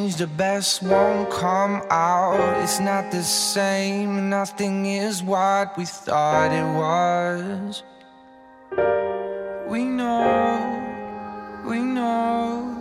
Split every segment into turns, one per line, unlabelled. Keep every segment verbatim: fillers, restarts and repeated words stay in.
change, the best won't come out. It's not the same, nothing is what we thought it was. We know, we know.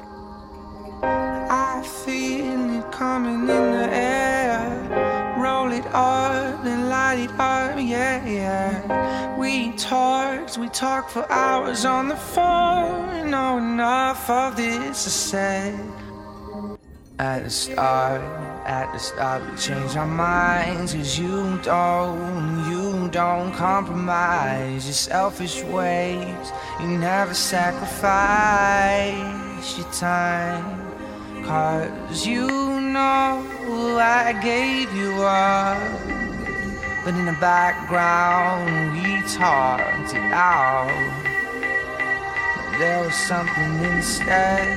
I feel it coming in the air. Roll it up and light it up, yeah, yeah. We talked, we talked for hours on the phone. No, enough of this is said. At the start, at the start we changed our minds. Cause you don't, you don't compromise your selfish ways. You never sacrifice your time. Cause you know I gave you up, but in the background we talked it out. But there was something instead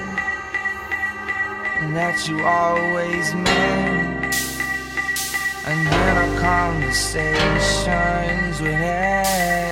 that you always meant. And then our conversations would end.